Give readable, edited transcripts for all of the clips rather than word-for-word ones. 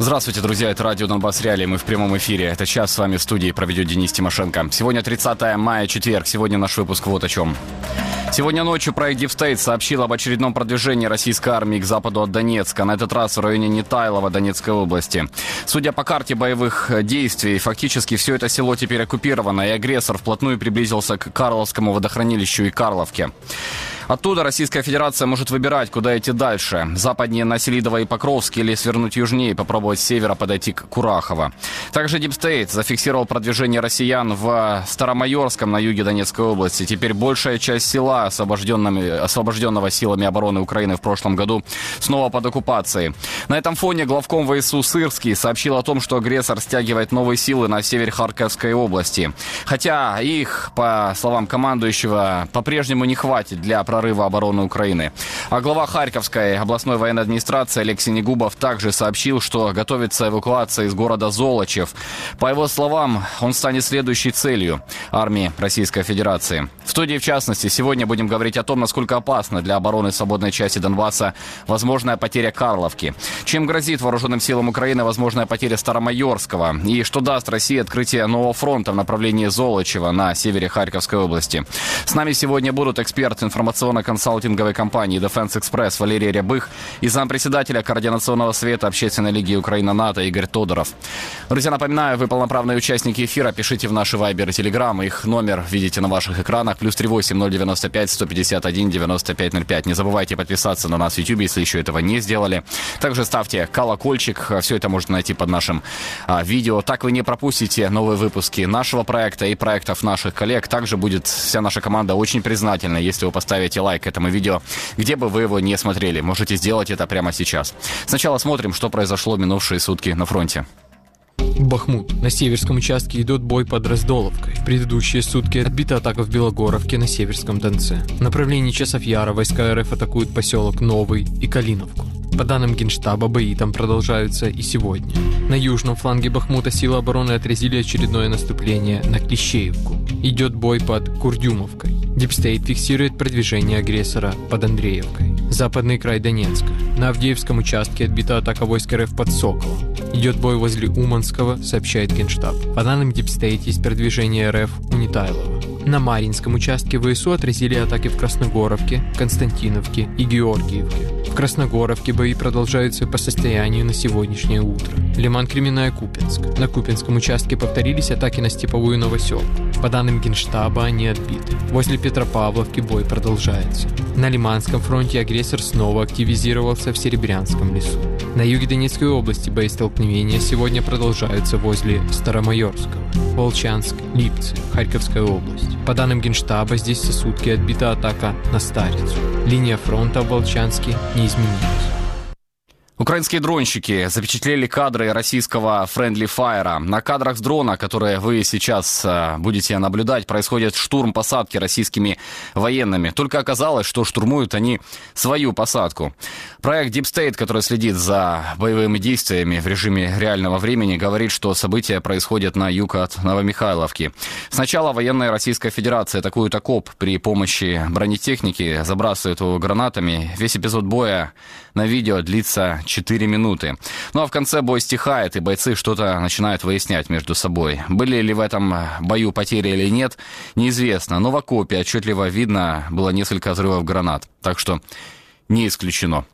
Здравствуйте, друзья, это радио «Донбасс Реалии», мы в прямом эфире. Это час с вами в студии проведет Денис Тимошенко. Сегодня 30 мая, четверг, сегодня наш выпуск вот о чем. Сегодня ночью проект Deep State сообщил об очередном продвижении российской армии к западу от Донецка, на этот раз в районе Нетайлова Донецкой области. Судя по карте боевых действий, фактически все это село теперь оккупировано, и агрессор вплотную приблизился к Карловскому водохранилищу и Карловке. Оттуда Российская Федерация может выбирать, куда идти дальше. Западнее на Селидово и Покровск или свернуть южнее и попробовать с севера подойти к Курахово. Также Deep State зафиксировал продвижение россиян в Старомайорском на юге Донецкой области. Теперь большая часть села, освобожденного силами обороны Украины в прошлом году, снова под оккупацией. На этом фоне главком ВСУ Сырский сообщил о том, что агрессор стягивает новые силы на севере Харьковской области. Хотя их, по словам командующего, по-прежнему не хватит для прорыва обороны Украины. А глава Харьковской областной военной администрации Олег Синегубов также сообщил, что готовится эвакуация из города Золочев. По его словам, он станет следующей целью армии Российской Федерации. В студии, в частности, сегодня будем говорить о том, насколько опасна для обороны свободной части Донбасса возможная потеря Карловки. Чем грозит вооруженным силам Украины возможная потеря Старомайорского? И что даст России открытие нового фронта в направлении Золочева на севере Харьковской области? С нами сегодня будут эксперт информационно-консалтинговой компании Defense Express Валерий Рябых и зампредседателя Координационного совета Общественной лиги Украина-НАТО Игорь Тодоров. Друзья, напоминаю, вы полноправные участники эфира. Пишите в наши Вайбер и Телеграм. Их номер видите на ваших экранах. +38 095 151 95 05. Не забывайте подписаться на нас в YouTube, если еще этого не сделали. Также ставьте колокольчик. Все это можно найти под нашим видео. Так вы не пропустите новые выпуски нашего проекта и проектов наших коллег. Также будет вся наша команда очень признательна, если вы поставите лайк этому видео, где бы вы его не смотрели. Можете сделать это прямо сейчас. Сначала смотрим, что произошло минувшие сутки на фронте. Бахмут. На северском участке идет бой под Раздоловкой. В предыдущие сутки отбита атака в Белогоровке на Северском Донце. В направлении Часов Яра войска РФ атакуют поселок Новый и Калиновку. По данным Генштаба, бои там продолжаются и сегодня. На южном фланге Бахмута силы обороны отразили очередное наступление на Клещеевку. Идет бой под Курдюмовкой. Deep State фиксирует продвижение агрессора под Андреевкой. Западный край Донецка. На Авдеевском участке отбита атака войск РФ под Соколом. Идет бой возле Уманского, сообщает Генштаб. По данным Deep State, есть продвижение РФ у Нетайлова. На Марьинском участке ВСУ отразили атаки в Красногоровке, Константиновке и Георгиевке. В Красногоровке бои продолжаются по состоянию на сегодняшнее утро. Лиман-Кременная-Купенск. На Купенском участке повторились атаки на Степовую Новоселку. По данным Генштаба, они отбиты. Возле Петропавловки бой продолжается. На Лиманском фронте агрессор снова активизировался в Серебрянском лесу. На юге Донецкой области боестолкновения сегодня продолжаются возле Старомайорского, Волчанск, Липцы, Харьковская область. По данным Генштаба, здесь за сутки отбита атака на Старицу. Линия фронта в Волчанске не изменилась. Украинские дронщики запечатлели кадры российского Friendly Fire. На кадрах с дрона, которые вы сейчас будете наблюдать, происходит штурм посадки российскими военными. Только оказалось, что штурмуют они свою посадку. Проект Deep State, который следит за боевыми действиями в режиме реального времени, говорит, что события происходят на юг от Новомихайловки. Сначала военные Российской Федерации атакуют окоп при помощи бронетехники, забрасывают его гранатами. Весь эпизод боя на видео длится 4 минуты. Ну а в конце бой стихает, и бойцы что-то начинают выяснять между собой. Были ли в этом бою потери или нет, неизвестно. Но в окопе отчетливо видно было несколько взрывов гранат. Так что не исключено.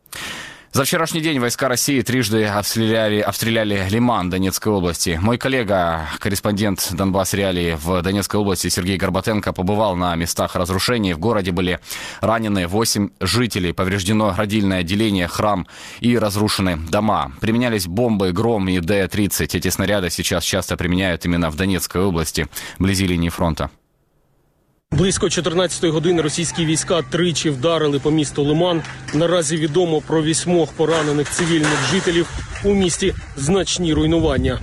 За вчерашний день войска России трижды обстреляли Лиман Донецкой области. Мой коллега, корреспондент Донбасс Реалии в Донецкой области Сергей Горбатенко побывал на местах разрушений. В городе были ранены 8 жителей, повреждено родильное отделение, храм и разрушены дома. Применялись бомбы «Гром» и Д-30. Эти снаряды сейчас часто применяют именно в Донецкой области, вблизи линии фронта. Близько 14-ї години російські війська тричі вдарили по місту Лиман. Наразі відомо про 8 поранених цивільних жителів. У місті значні руйнування.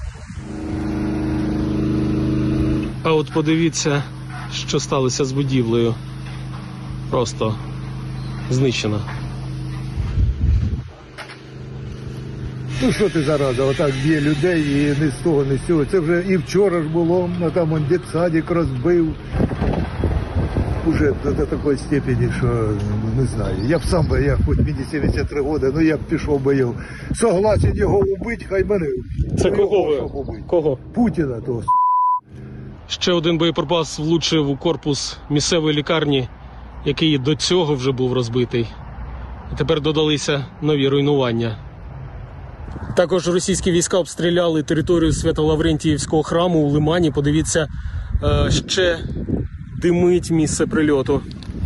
А от подивіться, що сталося з будівлею. Просто знищена. Ну що ти, зараза, отак б'є людей і ні з того, ні з цього. Це вже і вчора ж було, там он дитсадик розбив. Уже до такої степені, що не знаю. Я б сам би, я хоч мені 73 роки, ну я б пішов би його. Согласен його вбити, хай мене. Це кого ви? Кого? Путіна того. Ще один боєприпас влучив у корпус місцевої лікарні, який до цього вже був розбитий. І тепер додалися нові руйнування. Також російські війська обстріляли територію Свято-Лаврентіївського храму у Лимані. Подивіться, ще димить місце прильоту.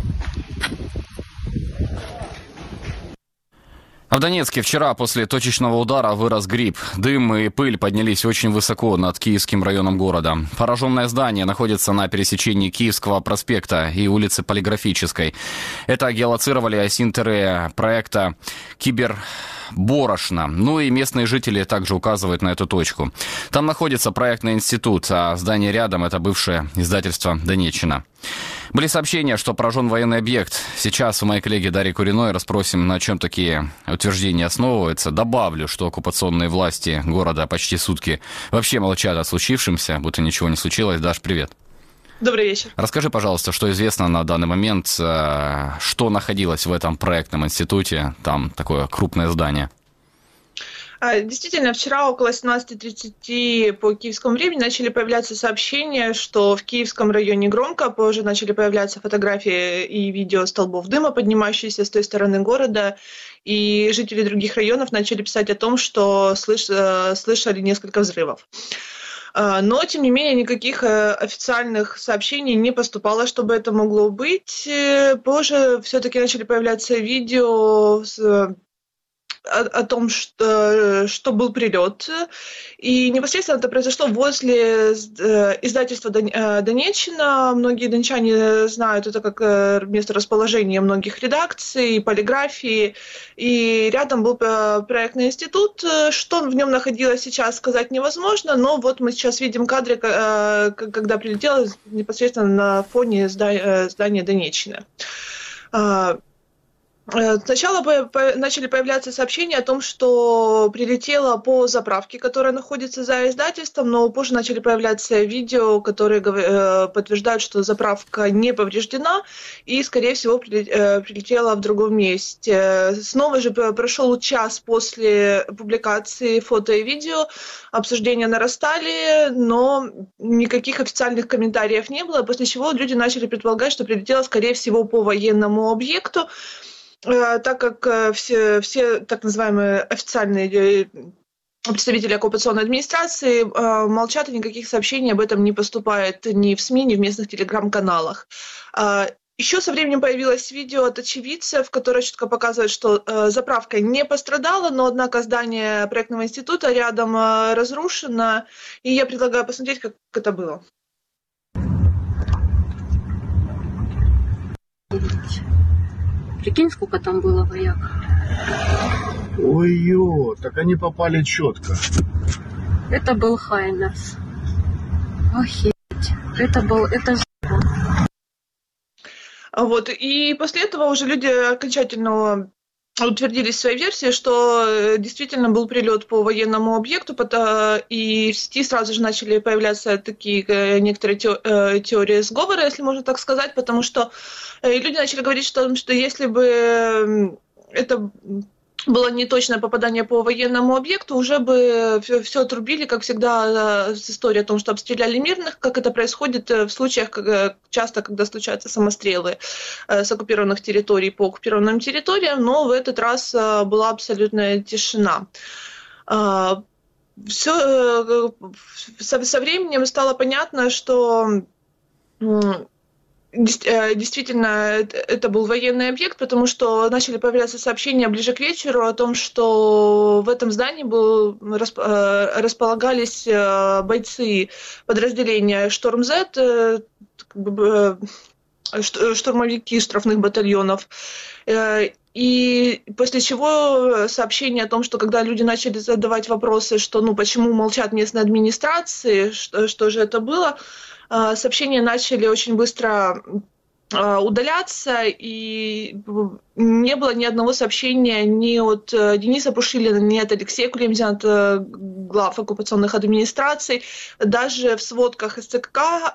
А в Донецке вчера после точечного удара вырос гриб. Дым и пыль поднялись очень высоко над Киевским районом города. Пораженное здание находится на пересечении Киевского проспекта и улицы Полиграфической. Это геолоцировали осинтеры проекта Киберборошна. Ну и местные жители также указывают на эту точку. Там находится проектный институт, а здание рядом – это бывшее издательство «Донеччина». Были сообщения, что поражен военный объект. Сейчас у моей коллеги Дарьи Куриной расспросим, на чем такие утверждения основываются. Добавлю, что оккупационные власти города почти сутки вообще молчат о случившемся, будто ничего не случилось. Даш, привет. Добрый вечер. Расскажи, пожалуйста, что известно на данный момент, что находилось в этом проектном институте, там такое крупное здание. Действительно, вчера около 17:30 по киевскому времени начали появляться сообщения, что в Киевском районе громко, позже начали появляться фотографии и видео столбов дыма, поднимающиеся с той стороны города, и жители других районов начали писать о том, что слышали несколько взрывов. Но, тем не менее, никаких официальных сообщений не поступало, чтобы это могло быть. Позже все-таки начали появляться видео о том, что был прилет. И непосредственно это произошло возле издательства «Донеччина». Многие дончане знают это как место расположения многих редакций, полиграфии. И рядом был проектный институт. Что в нем находилось сейчас, сказать невозможно. Но вот мы сейчас видим кадры, когда прилетело непосредственно на фоне здания «Донеччина». Сначала начали появляться сообщения о том, что прилетело по заправке, которая находится за издательством, но позже начали появляться видео, которые подтверждают, что заправка не повреждена и, скорее всего, прилетела в другом месте. Снова же прошел час после публикации фото и видео, обсуждения нарастали, но никаких официальных комментариев не было, после чего люди начали предполагать, что прилетело, скорее всего, по военному объекту, так как все так называемые официальные представители оккупационной администрации молчат, и никаких сообщений об этом не поступает ни в СМИ, ни в местных телеграм-каналах. Еще со временем появилось видео от очевидцев, которое четко показывает, что заправка не пострадала, но, однако, здание проектного института рядом разрушено, и я предлагаю посмотреть, как это было. Прикинь, сколько там было вояк. Ой-ё, так они попали четко. Это был Хаймерс. Охереть. Это жопа. Вот. И после этого уже люди окончательно утвердились в своей версии, что действительно был прилет по военному объекту, и в сети сразу же начали появляться такие некоторые теории сговора, если можно так сказать, потому что люди начали говорить, что если бы это было неточное попадание по военному объекту, уже бы все отрубили, как всегда, с историей о том, что обстреляли мирных, как это происходит в случаях, часто, когда случаются самострелы с оккупированных территорий по оккупированным территориям, но в этот раз была абсолютная тишина. Со временем стало понятно, что действительно, это был военный объект, потому что начали появляться сообщения ближе к вечеру о том, что в этом здании располагались бойцы подразделения «Шторм-З», штурмовики штрафных батальонов. И после чего сообщение о том, что когда люди начали задавать вопросы, что почему молчат местные администрации, что же это было, сообщения начали очень быстро удаляться, и не было ни одного сообщения ни от Дениса Пушилина, ни от Алексея Кулемзяна, от глав оккупационных администраций. Даже в сводках СЦК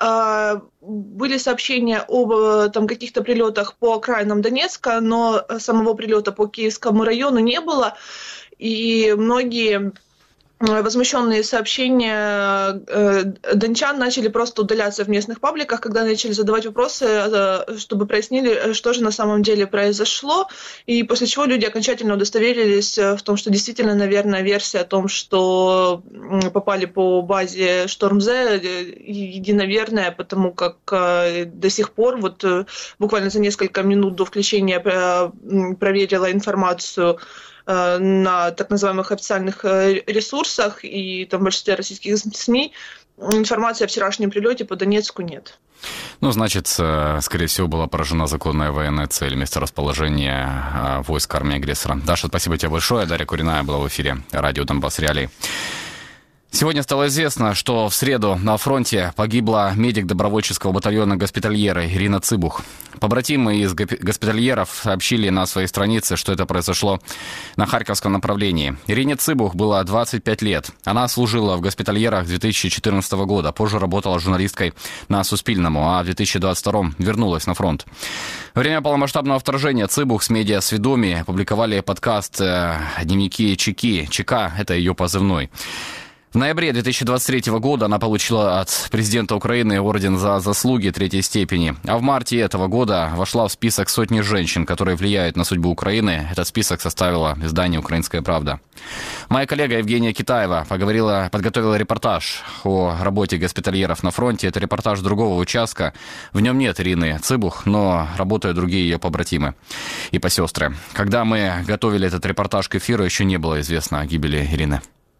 были сообщения об там, каких-то прилетах по окраинам Донецка, но самого прилета по Киевскому району не было. И многие возмущенные сообщения дончан начали просто удаляться в местных пабликах, когда начали задавать вопросы, чтобы прояснили, что же на самом деле произошло, и после чего люди окончательно удостоверились в том, что действительно, наверное, версия о том, что попали по базе Шторм-З, единоверная, потому как до сих пор, вот буквально за несколько минут до включения проверила информацию на так называемых официальных ресурсах и там в большинстве российских СМИ информации о вчерашнем прилете по Донецку нет. Ну, значит, скорее всего, была поражена законная военная цель, месторасположение войск армии агрессора. Даша, спасибо тебе большое. Дарья Куриная была в эфире радио «Донбасс Реалии». Сегодня стало известно, что в среду на фронте погибла медик добровольческого батальона госпитальера Ирина Цыбух. Побратимы из госпитальеров сообщили на своей странице, что это произошло на Харьковском направлении. Ирине Цыбух было 25 лет. Она служила в госпитальерах с 2014 года. Позже работала журналисткой на Суспільному, а в 2022 вернулась на фронт. Во время полномасштабного вторжения Цыбух с медиасведоми опубликовали подкаст «Дневники ЧК». ЧК – это ее позывной. В ноябре 2023 года она получила от президента Украины орден за заслуги 3-й степени. А в марте этого года вошла в список сотни женщин, которые влияют на судьбу Украины. Этот список составило издание «Украинская правда». Моя коллега Евгения Китаева подготовила репортаж о работе госпитальеров на фронте. Это репортаж другого участка. В нем нет Ирины Цыбух, но работают другие ее побратимы и посестры. Когда мы готовили этот репортаж к эфиру, еще не было известно о гибели Ирины.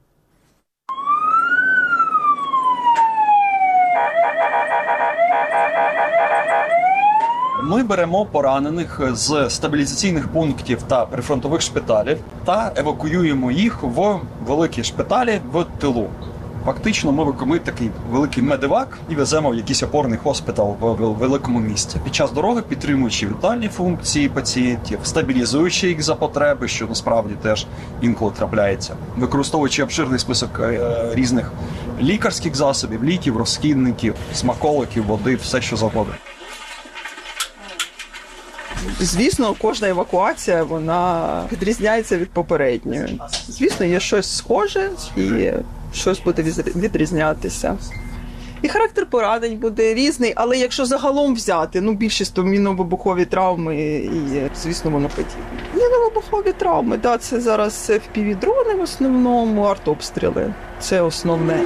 Ми беремо поранених з стабілізаційних пунктів та прифронтових шпиталів та евакуюємо їх в великі шпиталі в тилу. Фактично ми такий великий медивак і веземо в якийсь опорний госпітал в великому місті. Під час дороги підтримуючи вітальні функції пацієнтів, стабілізуючи їх за потреби, що насправді теж інколи трапляється, використовуючи обширний список різних лікарських засобів, ліків, розхідників, смаколиків, води, все що завгодно. Звісно, кожна евакуація, вона відрізняється від попередньої. Звісно, є щось схоже і щось буде відрізнятися. І характер поранень буде різний, але якщо загалом взяти, більшість то мінно-вибухові травми і, звісно, воно подібне. Мінно-вибухові травми, це зараз FPV-дрони в основному, артобстріли. Це основне.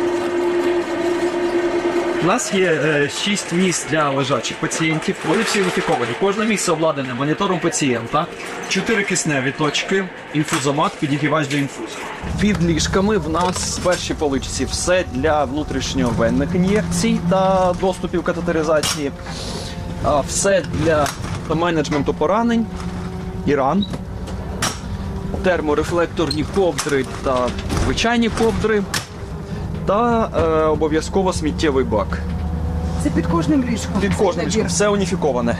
У нас є 6 місць для лежачих пацієнтів. Вони всі інфіковані. Кожне місце обладнане монітором пацієнта. 4 кисневі точки, інфузомат, підігрівач для інфузу. Під ліжками в нас в першій поличці все для внутрішньовенних ін'єкцій та доступів катетеризації. Все для менеджменту поранень і ран. Терморефлекторні ковдри та звичайні ковдри. Та обов'язково сміттєвий бак. Це під кожним ліжком? Під кожним ліжком. Все уніфіковане.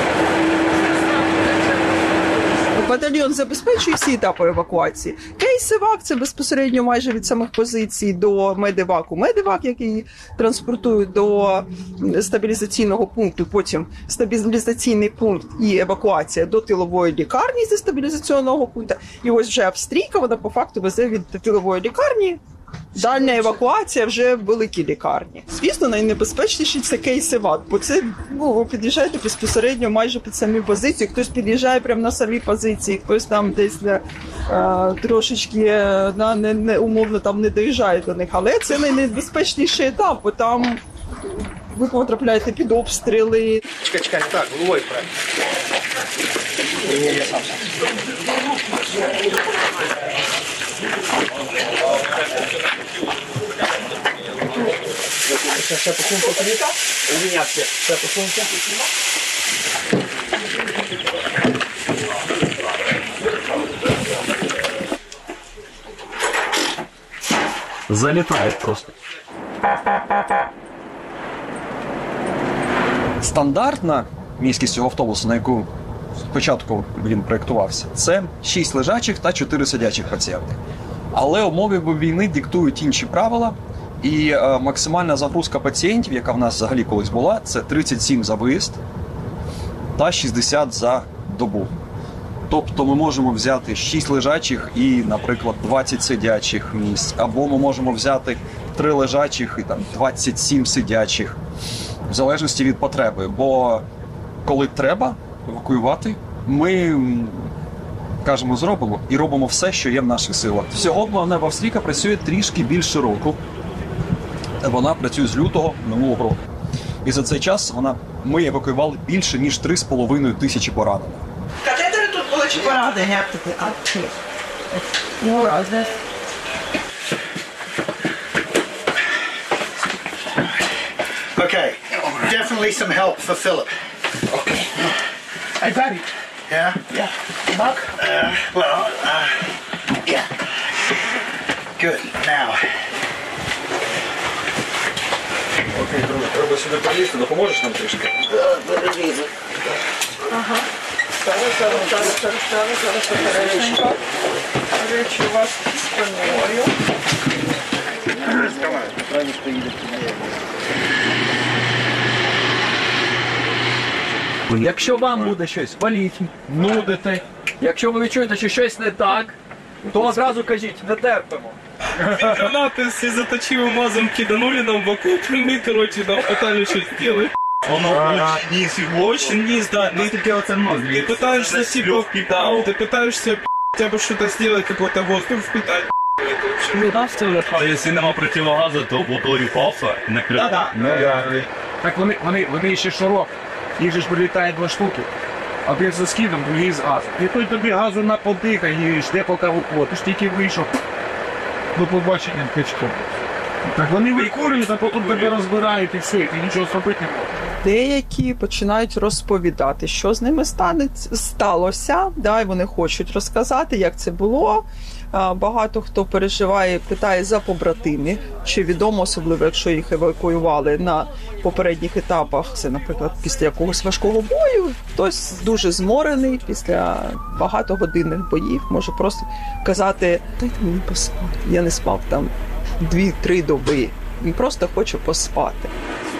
Батальйон забезпечує всі етапи евакуації. Кейс-евак – це безпосередньо майже від самих позицій до медеваку. Медевак, який транспортують до стабілізаційного пункту, потім стабілізаційний пункт і евакуація до тилової лікарні зі стабілізаційного пункту. І ось вже австрійка, вона по факту везе від тилової лікарні. Дальня евакуація вже в великій лікарні. Звісно, найнебезпечніший це кейс-евак, бо це ви під'їжджаєте безпосередньо майже під самі позиції. Хтось під'їжджає прямо на самі позиції, хтось там десь трошечки умовно там не доїжджає до них. Але це найнебезпечніший етап, бо там ви потрапляєте під обстріли. Чекай, так, головою правильно. Я сам. Все посуньте туди. Увіняться. Все посуньте. Залітає просто. Стандартна міськість цього автобусу, на яку спочатку він проєктувався, це 6 лежачих та 4 сидячих пацієнти. Але умови війни диктують інші правила, і максимальна загрузка пацієнтів, яка в нас взагалі колись була, це 37 за виїзд та 60 за добу. Тобто ми можемо взяти 6 лежачих і, наприклад, 20 сидячих місць, або ми можемо взяти 3 лежачих і там 27 сидячих, в залежності від потреби. Бо коли треба евакуювати, ми кажемо, зробимо і робимо все, що є в наших силах. Всього планова Австрійка працює трішки більше року. Вона працює з лютого минулого року. І за цей час ми евакуювали більше, ніж 3,5 тисячі поранених. Катетери тут були чи поранені? Ну, разне. Okay, definitely some help for Philip. Okay. I got it. Yeah? Yeah. Mark? Yeah. Good. Now. Окей, друзі, треба сюди пролізти, допоможеш нам трішки? Перелізу. Ага. Зараз, обережненько. Речі у вас під спиною. Якщо вам буде щось боліти, нудити, якщо ви відчуєте, що щось не так, то одразу кажіть, не терпимо. Гранаты все заточивым мазом киданули нам в боку, мы, короче, нам пытались что сделать. Он очень низ, да. Ну, ты делать мозг. Ты пытаешься себе впитать, ты пытаешься хотя бы что-то сделать, какой-то воздух впитать. Если нема противогаза, то моторі пафа не Да-да. Так вони ще широк. Їх же ж прилітає 2 штуки. Один за скидом, другий з газом. І той тобі газу на подихай і жде поки виходить. Ти ж тільки вийшов до побачення качком. Так вони викурюють, а потім тебе розбирають і все, і ти нічого зробити не можеш. Деякі починають розповідати, що з ними сталося, да, і вони хочуть розказати, як це було. Багато хто переживає, питає за побратимів, чи відомо, особливо, якщо їх евакуювали на попередніх етапах, це, наприклад, після якогось важкого бою, хтось дуже зморений після багатогодинних боїв, може просто казати, дайте мені поспати, я не спав там 2-3 доби, він просто хоче поспати.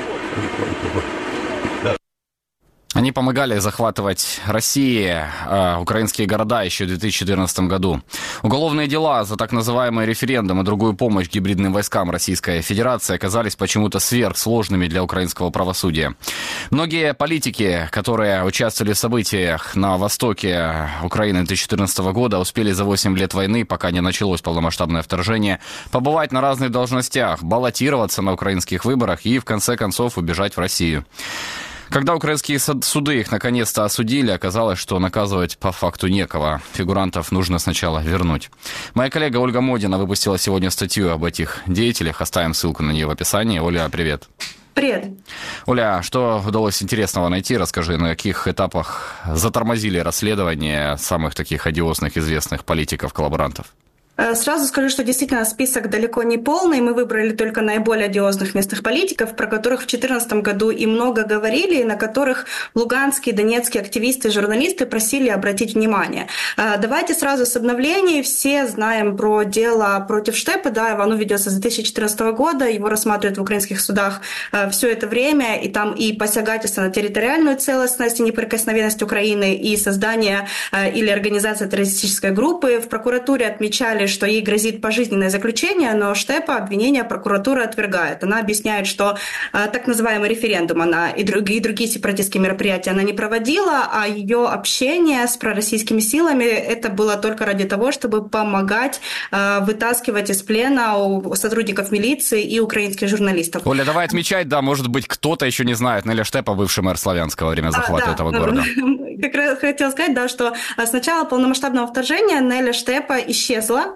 Они помогали захватывать России, украинские города еще в 2014 году. Уголовные дела за так называемый референдум и другую помощь гибридным войскам Российской Федерации оказались почему-то сверхсложными для украинского правосудия. Многие политики, которые участвовали в событиях на востоке Украины 2014 года, успели за 8 лет войны, пока не началось полномасштабное вторжение, побывать на разных должностях, баллотироваться на украинских выборах и, в конце концов, убежать в Россию. Когда украинские суды их наконец-то осудили, оказалось, что наказывать по факту некого. Фигурантов нужно сначала вернуть. Моя коллега Ольга Модина выпустила сегодня статью об этих деятелях. Оставим ссылку на нее в описании. Оля, привет. Привет. Оля, что удалось интересного найти? Расскажи, на каких этапах затормозили расследование самых таких одиозных, известных политиков-коллаборантов? Сразу скажу, что действительно список далеко не полный. Мы выбрали только наиболее одиозных местных политиков, про которых в 2014 году и много говорили, и на которых луганские, донецкие активисты и журналисты просили обратить внимание. Давайте сразу с обновлений. Все знаем про дело против Штепы. Да, оно ведется с 2014 года, его рассматривают в украинских судах все это время, и там и посягательство на территориальную целостность и неприкосновенность Украины, и создание или организация террористической группы. В прокуратуре отмечали, что ей грозит пожизненное заключение, но Штепа обвинения прокуратура отвергает. Она объясняет, что так называемый референдум она и другие сепаратистские мероприятия она не проводила, а ее общение с пророссийскими силами это было только ради того, чтобы помогать вытаскивать из плена у сотрудников милиции и украинских журналистов. Оля, давай отмечать, да, может быть, кто-то еще не знает. Неля Штепа, бывший мэр Славянска во время захвата этого города. Как раз хотела сказать, да, что с начала полномасштабного вторжения Неля Штепа исчезла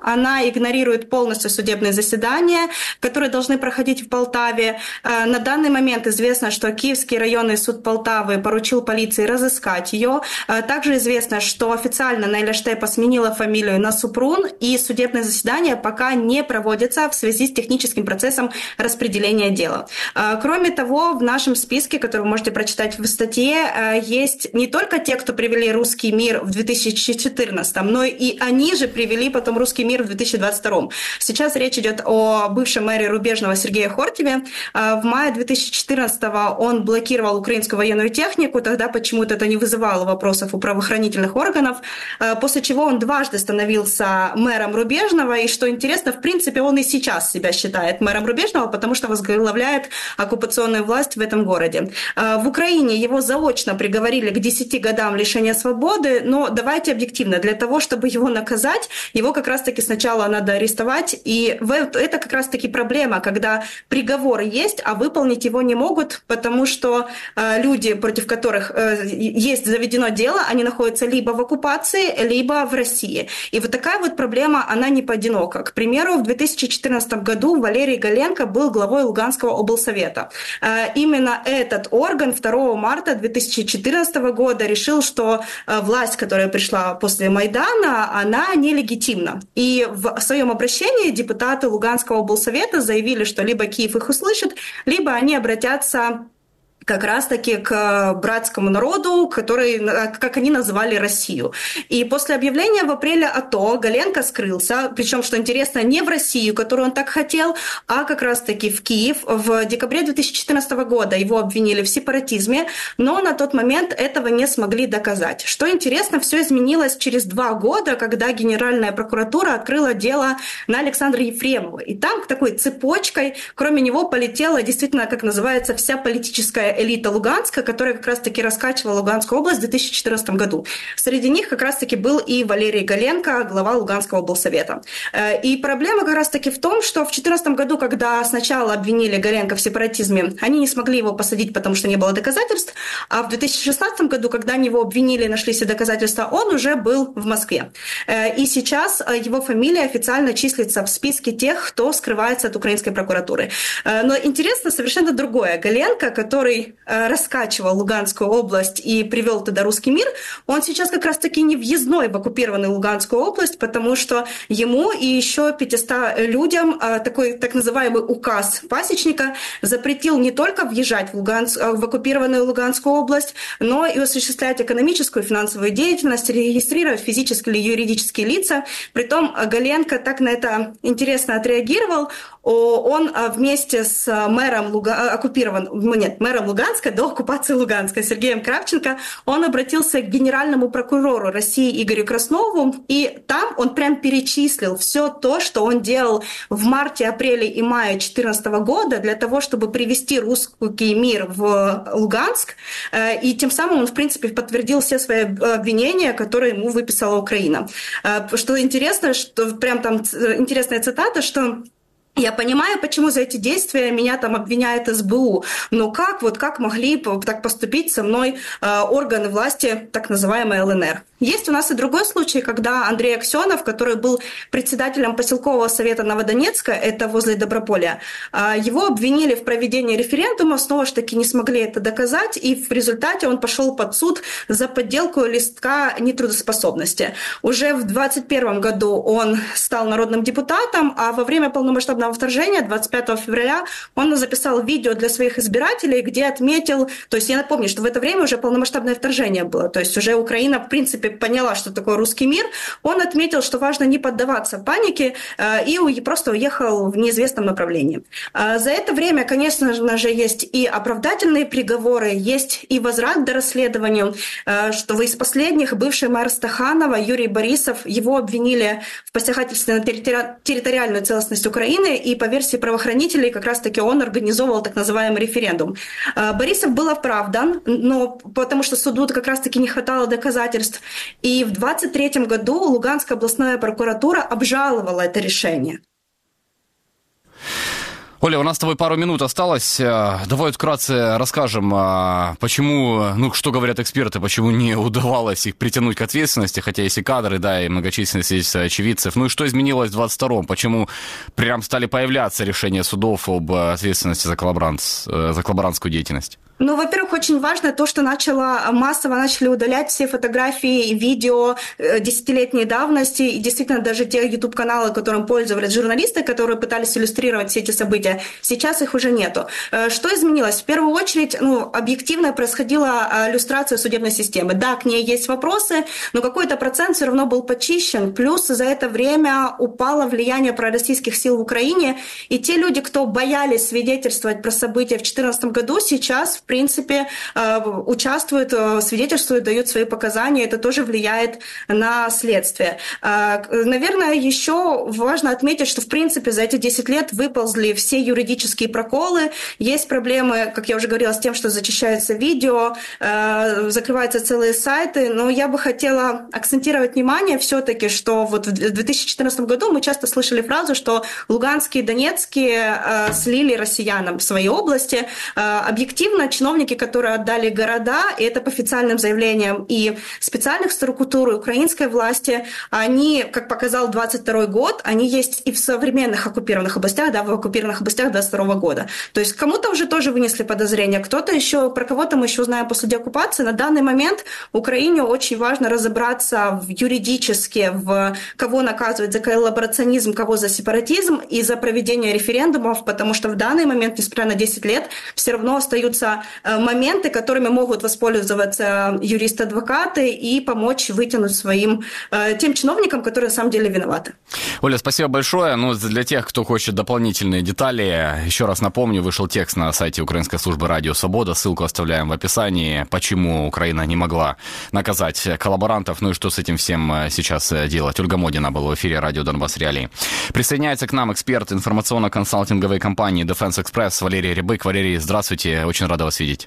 она игнорирует полностью судебные заседания, которые должны проходить в Полтаве. На данный момент известно, что Киевский районный суд Полтавы поручил полиции разыскать ее. Также известно, что официально Неля Штепа сменила фамилию на Супрун, и судебные заседания пока не проводятся в связи с техническим процессом распределения дела. Кроме того, в нашем списке, который вы можете прочитать в статье, есть не только те, кто привели русский мир в 2014, но и они же привели потом русский мир в 2022. Сейчас речь идет о бывшем мэре Рубежного Сергее Хортеве. В мае 2014 он блокировал украинскую военную технику, тогда почему-то это не вызывало вопросов у правоохранительных органов, после чего он дважды становился мэром Рубежного, и что интересно, в принципе, он и сейчас себя считает мэром Рубежного, потому что возглавляет оккупационную власть в этом городе. В Украине его заочно приговорили к 10 годам лишения свободы, но давайте объективно, для того, чтобы его наказать, его как раз-таки сначала надо арестовать, и это как раз-таки проблема, когда приговор есть, а выполнить его не могут, потому что люди, против которых есть заведено дело, они находятся либо в оккупации, либо в России. И вот такая вот проблема, она не поодинока. К примеру, в 2014 году Валерий Галенко был главой Луганского облсовета. Именно этот орган 2 марта 2014 года решил, что власть, которая пришла после Майдана, она нелегитимна. И в своем обращении депутаты Луганского облсовета заявили, что либо Киев их услышит, либо они обратятся как раз-таки к братскому народу, который, как они называли, Россию. И после объявления в апреле АТО Галенко скрылся, причем, что интересно, не в Россию, которую он так хотел, а как раз-таки в Киев. В декабре 2014 года его обвинили в сепаратизме, но на тот момент этого не смогли доказать. Что интересно, все изменилось через 2 года, когда Генеральная прокуратура открыла дело на Александра Ефремова. И там такой цепочкой, кроме него, полетела действительно, как называется, вся политическая элита Луганска, которая как раз-таки раскачивала Луганскую область в 2014 году. Среди них как раз-таки был и Валерий Галенко, глава Луганского облсовета. И проблема как раз-таки в том, что в 2014 году, когда сначала обвинили Галенко в сепаратизме, они не смогли его посадить, потому что не было доказательств, а в 2016 году, когда они его обвинили и нашли все доказательства, он уже был в Москве. И сейчас его фамилия официально числится в списке тех, кто скрывается от украинской прокуратуры. Но интересно совершенно другое. Галенко, который раскачивал Луганскую область и привел туда русский мир, он сейчас как раз-таки не въездной в оккупированную Луганскую область, потому что ему и еще 500 людям такой так называемый указ Пасечника запретил не только въезжать в оккупированную Луганскую область, но и осуществлять экономическую и финансовую деятельность, регистрировать физические или юридические лица. Притом Галенко так на это интересно отреагировал. Он вместе с мэром мэром Луганска до оккупации Луганска Сергеем Кравченко, он обратился к генеральному прокурору России Игорю Краснову, и там он прям перечислил все то, что он делал в марте, апреле и мае 2014 года для того, чтобы привести русский мир в Луганск, и тем самым он, в принципе, подтвердил все свои обвинения, которые ему выписала Украина. Что интересно, что прям там интересная цитата, что я понимаю, почему за эти действия меня там обвиняет СБУ, но как могли так поступить со мной органы власти, так называемой ЛНР? Есть у нас и другой случай, когда Андрей Аксенов, который был председателем поселкового совета Новодонецка, это возле Доброполя, его обвинили в проведении референдума, снова же таки не смогли это доказать, и в результате он пошел под суд за подделку листка нетрудоспособности. Уже в 2021 году он стал народным депутатом, а во время полномасштабного вторжения 25 февраля он записал видео для своих избирателей, где отметил, то есть я напомню, что в это время уже полномасштабное вторжение было, то есть уже Украина в принципе поняла, что такое русский мир. Он отметил, что важно не поддаваться панике, и просто уехал в неизвестном направлении. За это время, конечно же, есть и оправдательные приговоры, есть и возврат до расследования, что из последних бывший мэр Стаханова Юрий Борисов, его обвинили в посягательстве на территориальную целостность Украины, и по версии правоохранителей как раз-таки он организовывал так называемый референдум. Борисов был оправдан, но потому что суду как раз-таки не хватало доказательств. И в 2023 году Луганская областная прокуратура обжаловала это решение. Оля, у нас с тобой пару минут осталось. Давай вкратце расскажем, почему, что говорят эксперты, почему не удавалось их притянуть к ответственности, хотя есть и кадры, да, и многочисленность есть очевидцев. Ну и что изменилось в 22-м? Почему прям стали появляться решения судов об ответственности за коллаборантскую деятельность? Ну, во-первых, очень важно то, что массово начали удалять все фотографии и видео десятилетней давности, и действительно даже те YouTube-каналы, которым пользовались журналисты, которые пытались иллюстрировать все эти события, сейчас их уже нету. Что изменилось? В первую очередь, объективно происходила иллюстрация судебной системы. Да, к ней есть вопросы, но какой-то процент все равно был почищен. Плюс за это время упало влияние пророссийских сил в Украине, и те люди, кто боялись свидетельствовать про события в 2014 году, сейчас в принципе, участвуют, свидетельствуют, дают свои показания. Это тоже влияет на следствие. Наверное, еще важно отметить, что, в принципе, за эти 10 лет выползли все юридические проколы. Есть проблемы, как я уже говорила, с тем, что зачищается видео, закрываются целые сайты. Но я бы хотела акцентировать внимание все-таки, что вот в 2014 году мы часто слышали фразу, что Луганские и Донецкие слили россиянам в свои области. Объективно, чиновники, которые отдали города, и это по официальным заявлениям и специальных структур, и украинской власти, они, как показал 22 год, они есть и в современных оккупированных областях, да, в оккупированных областях 22 года. То есть кому-то уже тоже вынесли подозрения, кто-то еще, про кого-то мы еще узнаем после деоккупации. На данный момент Украине очень важно разобраться юридически, в кого наказывать за коллаборационизм, кого за сепаратизм и за проведение референдумов, потому что в данный момент, несмотря на 10 лет, все равно остаются моменты, которыми могут воспользоваться юристы-адвокаты и помочь вытянуть тем чиновникам, которые на самом деле виноваты. Оля, спасибо большое. Для тех, кто хочет дополнительные детали, еще раз напомню, вышел текст на сайте Украинской службы «Радио Свобода». Ссылку оставляем в описании, почему Украина не могла наказать коллаборантов, и что с этим всем сейчас делать. Ольга Модина была в эфире радио «Донбасс Реалии». Присоединяется к нам эксперт информационно-консалтинговой компании Defense Express Валерий Рябык. Валерий, здравствуйте, очень рада вас видеть.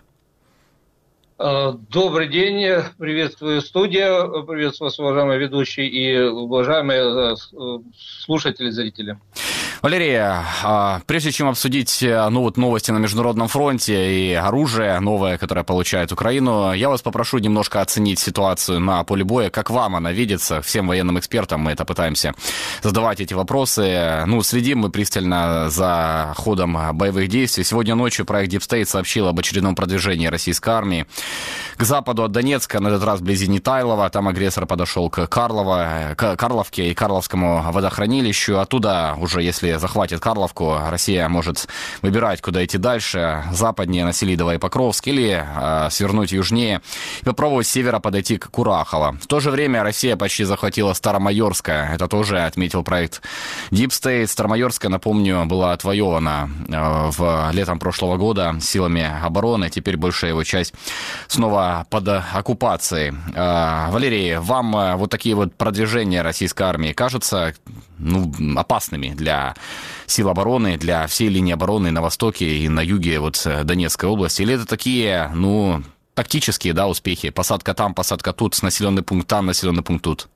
Добрый день, приветствую студия, приветствую вас, уважаемые ведущие и уважаемые слушатели, зрители. Валерий, прежде чем обсудить новости на международном фронте и оружие новое, которое получает Украину, я вас попрошу немножко оценить ситуацию на поле боя, как вам она видится, всем военным экспертам мы это пытаемся задавать эти вопросы. Следим мы пристально за ходом боевых действий. Сегодня ночью проект Deep State сообщил об очередном продвижении российской армии к западу от Донецка, на этот раз вблизи Нетайлова. Там агрессор подошел к Карловке и Карловскому водохранилищу. Оттуда уже, если захватит Карловку, Россия может выбирать, куда идти дальше. Западнее на Селидово и Покровск, или свернуть южнее и попробовать с севера подойти к Курахово. В то же время Россия почти захватила Старомайорское. Это тоже отметил проект Deep State. Старомайорское, напомню, была отвоевана летом прошлого года силами обороны. Теперь большая его часть снова под оккупацией. Валерий, вам вот такие вот продвижения российской армии кажутся опасными для сил обороны, для всей линии обороны на востоке и на юге Донецкой области? Или это такие, тактические, успехи? Посадка там, посадка тут, населенный пункт там, населенный пункт тут?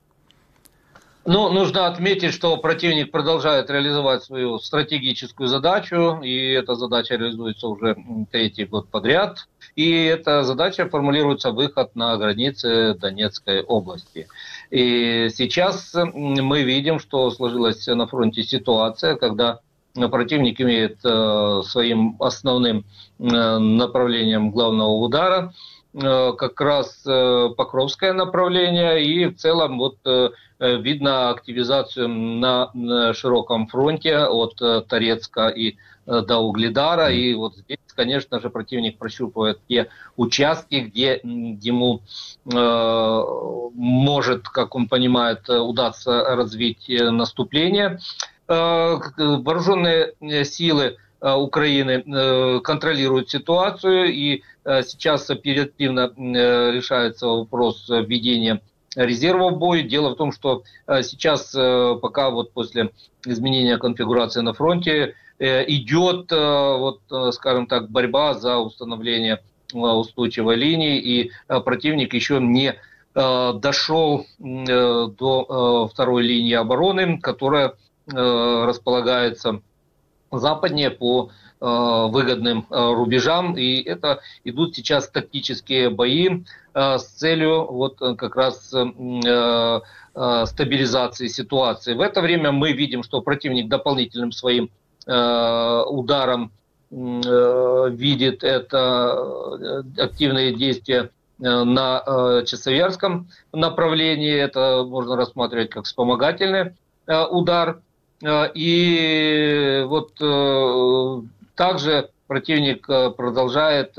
Нужно отметить, что противник продолжает реализовать свою стратегическую задачу, и эта задача реализуется уже 3-й год подряд. И эта задача формулируется выход на границы Донецкой области. И сейчас мы видим, что сложилась на фронте ситуация, когда противник имеет своим основным направлением главного удара как раз Покровское направление, и в целом видно активизацию на широком фронте от Торецка и до Угледара. И здесь, конечно же, противник прощупывает те участки, где ему может, как он понимает, удастся развить наступление. Вооруженные силы Украины контролируют ситуацию, и сейчас оперативно решается вопрос введения резерва в бой. Дело в том, что сейчас, пока после изменения конфигурации на фронте, идет, скажем так, борьба за установление устойчивой линии, и противник еще не дошел до второй линии обороны, которая располагается западнее по выгодным рубежам, и это идут сейчас тактические бои с целью вот как раз стабилизации ситуации. В это время мы видим, что противник дополнительным своим ударом видит это активные действия на Часовьярском направлении. Это можно рассматривать как вспомогательный удар. И вот также противник продолжает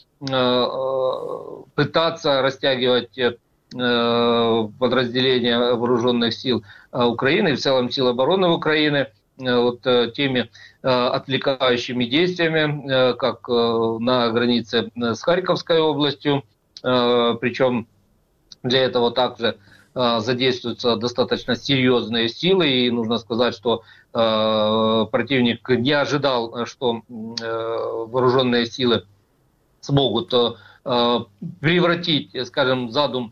пытаться растягивать подразделения вооруженных сил Украины и в целом сил обороны Украины вот теми отвлекающими действиями, как на границе с Харьковской областью. Причем для этого также задействуются достаточно серьезные силы, и нужно сказать, что противник не ожидал, что вооруженные силы смогут превратить, скажем,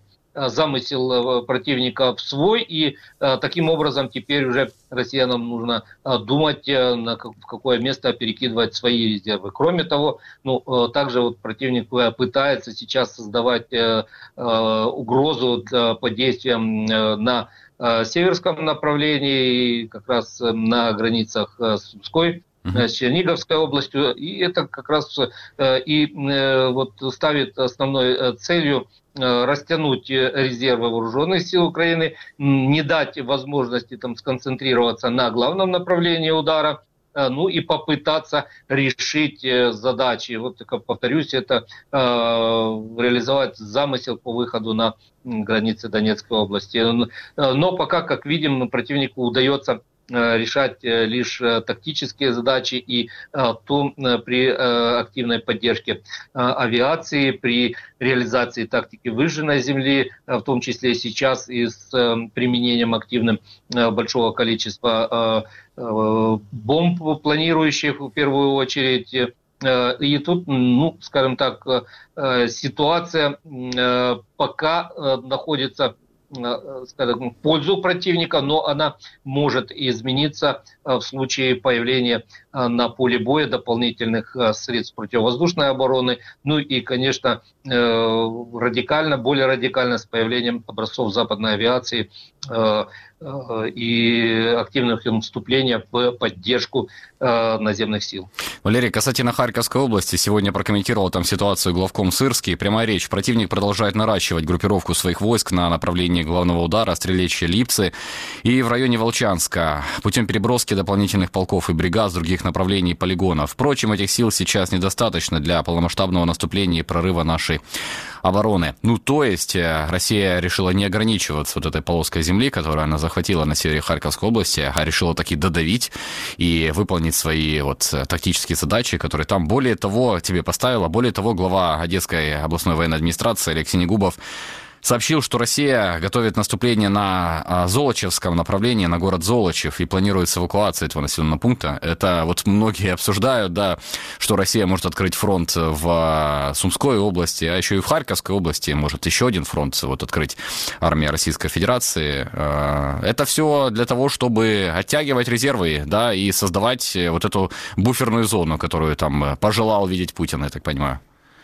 замысел противника в свой, и таким образом теперь уже россиянам нужно думать, в какое место перекидывать свои резервы. Кроме того, также вот противник пытается сейчас создавать угрозу по действиям на северском направлении, как раз на границах с Сумской, с Черниговской областью, и это как раз вот ставит основной целью растянуть резервы вооруженных сил Украины, не дать возможности там сконцентрироваться на главном направлении удара, и попытаться решить задачи. Вот, повторюсь, это реализовать замысел по выходу на границы Донецкой области. Но пока, как видим, противнику удается решать лишь тактические задачи, и то при активной поддержке авиации, при реализации тактики выжженной земли, в том числе сейчас и с применением активным большого количества бомб, планирующих в первую очередь. И тут, скажем так, ситуация пока находится, скажем, в пользу противника, но она может измениться в случае появления на поле боя дополнительных средств противовоздушной обороны, и, конечно, более радикально с появлением образцов западной авиации и активных вступления в поддержку наземных сил. Валерий, касательно Харьковской области, сегодня прокомментировал там ситуацию главком Сырский. Прямая речь. Противник продолжает наращивать группировку своих войск на направлении главного удара Стрелечье, Липцы и в районе Волчанска путем переброски дополнительных полков и бригад с других направлений и полигонов. Впрочем, этих сил сейчас недостаточно для полномасштабного наступления и прорыва нашей обороны. То есть Россия решила не ограничиваться вот этой полоской земли, которую она захватила на севере Харьковской области, а решила таки додавить и выполнить свои вот тактические задачи, которые там, более того, тебе поставила. Более того, глава Одесской областной военной администрации Алексей Негубов сообщил, что Россия готовит наступление на Золочевском направлении, на город Золочев, и планируется эвакуация этого населенного пункта. Это вот многие обсуждают, что Россия может открыть фронт в Сумской области, а еще и в Харьковской области может еще один фронт открыть армия Российской Федерации. Это все для того, чтобы оттягивать резервы, и создавать вот эту буферную зону, которую там пожелал видеть Путин, я так понимаю.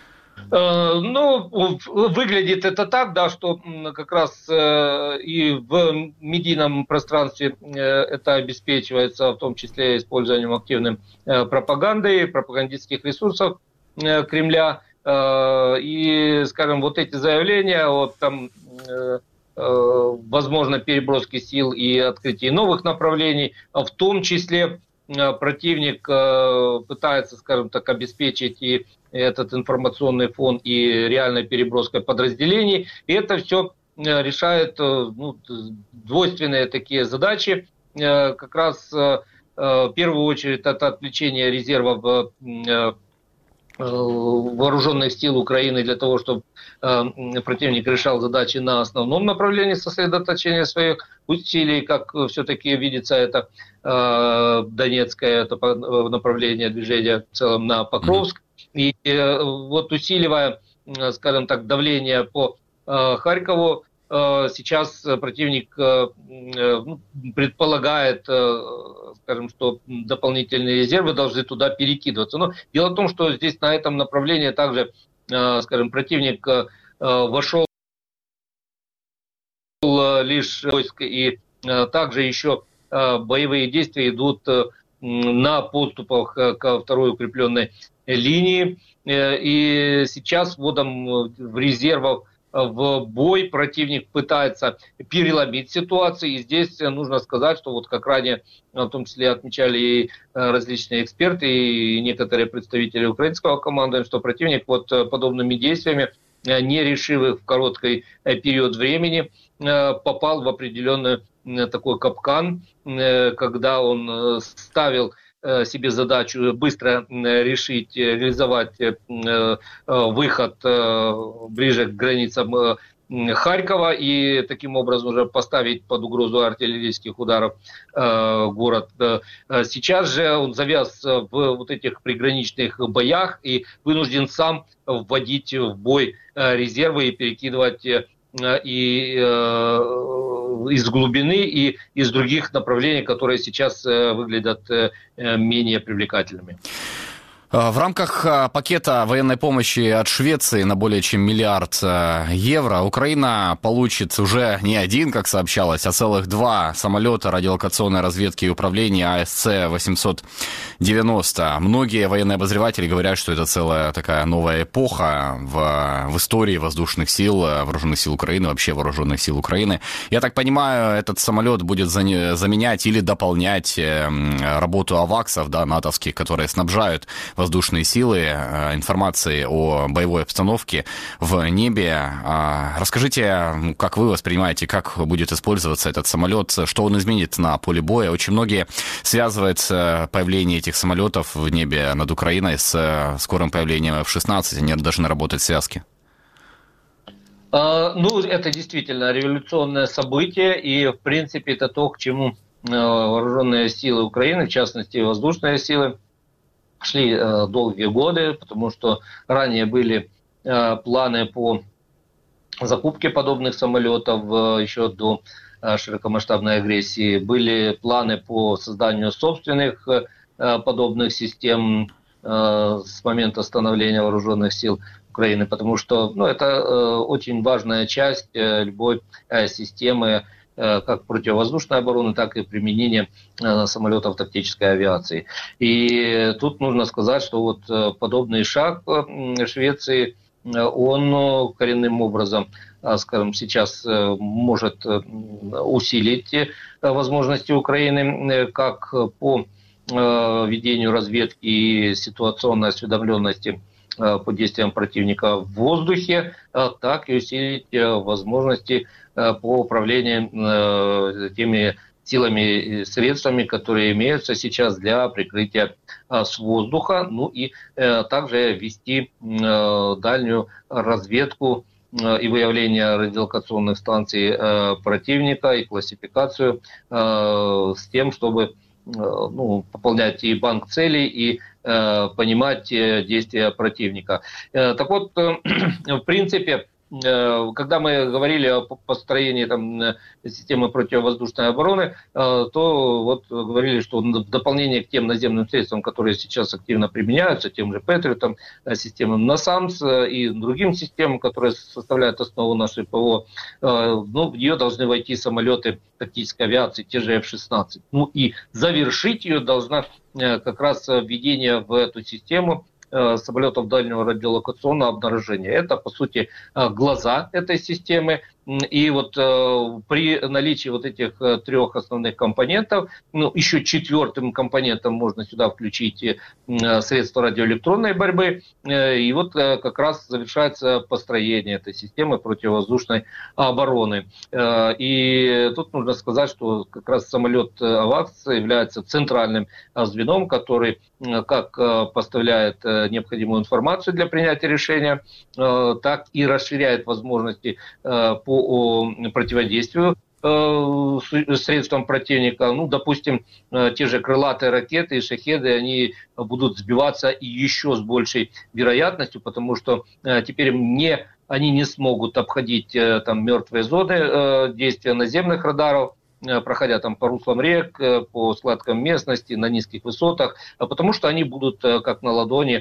Выглядит это так, что как раз и в медийном пространстве это обеспечивается, в том числе использованием активной пропаганды, пропагандистских ресурсов Кремля. И, скажем, вот эти заявления возможно, переброски сил и открытие новых направлений, в том числе противник пытается, скажем так, обеспечить и этот информационный фон и реальной переброской подразделений. И это все решает двойственные такие задачи. Как раз в первую очередь это отвлечение резервов вооруженных сил Украины для того, чтобы противник решал задачи на основном направлении сосредоточения своих усилий, как все-таки видится это Донецкое направление движения в целом на Покровск. И вот усиливая, скажем так, давление по Харькову, сейчас противник предполагает, скажем, что дополнительные резервы должны туда перекидываться. Но дело в том, что здесь на этом направлении также, скажем, противник вошел лишь войск, и также еще боевые действия идут на подступах ко второй укрепленной линии. И сейчас вводом в резервов в бой противник пытается переломить ситуацию. И здесь нужно сказать, что вот как ранее, в том числе отмечали и различные эксперты, и некоторые представители украинского командования, что противник вот подобными действиями, не решив их в короткий период времени, попал в определенный такой капкан, когда он ставил себе задачу быстро решить, реализовать выход ближе к границам Харькова и таким образом уже поставить под угрозу артиллерийских ударов город. Сейчас же он завяз в вот этих приграничных боях и вынужден сам вводить в бой резервы и перекидывать и из глубины, и из других направлений, которые сейчас выглядят менее привлекательными. В рамках пакета военной помощи от Швеции на более чем 1 миллиард евро Украина получит уже не один, как сообщалось, а целых 2 самолета радиолокационной разведки и управления АСЦ-890. Многие военные обозреватели говорят, что это целая такая новая эпоха в истории воздушных сил, вооруженных сил Украины, вообще вооруженных сил Украины. Я так понимаю, этот самолет будет заменять или дополнять работу аваксов, да, натовских, которые снабжают воздушные силы информацией о боевой обстановке в небе. Расскажите, как вы воспринимаете, как будет использоваться этот самолет, что он изменит на поле боя. Очень многие связывают появление этих самолетов в небе над Украиной с скорым появлением F-16. Они должны работать в связке. Ну, это действительно революционное событие, и, в принципе, это то, к чему вооруженные силы Украины, в частности, воздушные силы, шли долгие годы, потому что ранее были планы по закупке подобных самолетов еще до широкомасштабной агрессии, были планы по созданию собственных подобных систем с момента становления вооруженных сил Украины, потому что это очень важная часть любой системы, как противовоздушной обороны, так и применения самолетов тактической авиации. И тут нужно сказать, что вот подобный шаг Швеции, он коренным образом, скажем, сейчас может усилить возможности Украины как по ведению разведки и ситуационной осведомленности по действиям противника в воздухе, так и усилить возможности по управлению теми силами и средствами, которые имеются сейчас для прикрытия с воздуха, ну и также вести дальнюю разведку и выявление радиолокационных станций противника и классификацию с тем, чтобы пополнять и банк целей, и понимать действия противника. Так вот, в принципе, когда мы говорили о построении системы противовоздушной обороны, то вот говорили, что в дополнение к тем наземным средствам, которые сейчас активно применяются, тем же Патриотам, системам НАСАМС и другим системам, которые составляют основу нашей ПВО, в нее должны войти самолеты тактической авиации, те же F-16. Ну и завершить ее должна как раз введение в эту систему самолетов дальнего радиолокационного обнаружения. Это, по сути, глаза этой системы. И вот при наличии вот этих 3 основных компонентов, еще 4-м компонентом можно сюда включить средства радиоэлектронной борьбы. И вот как раз завершается построение этой системы противовоздушной обороны. И тут нужно сказать, что как раз самолет АВАКС является центральным звеном, который как поставляет необходимую информацию для принятия решения, так и расширяет возможности по противодействию средствам противника. Ну, допустим, те же крылатые ракеты и шахеды, они будут сбиваться и еще с большей вероятностью, потому что теперь они не смогут обходить там мертвые зоны действия наземных радаров, проходя там по руслам рек, по складкам местности, на низких высотах, потому что они будут как на ладони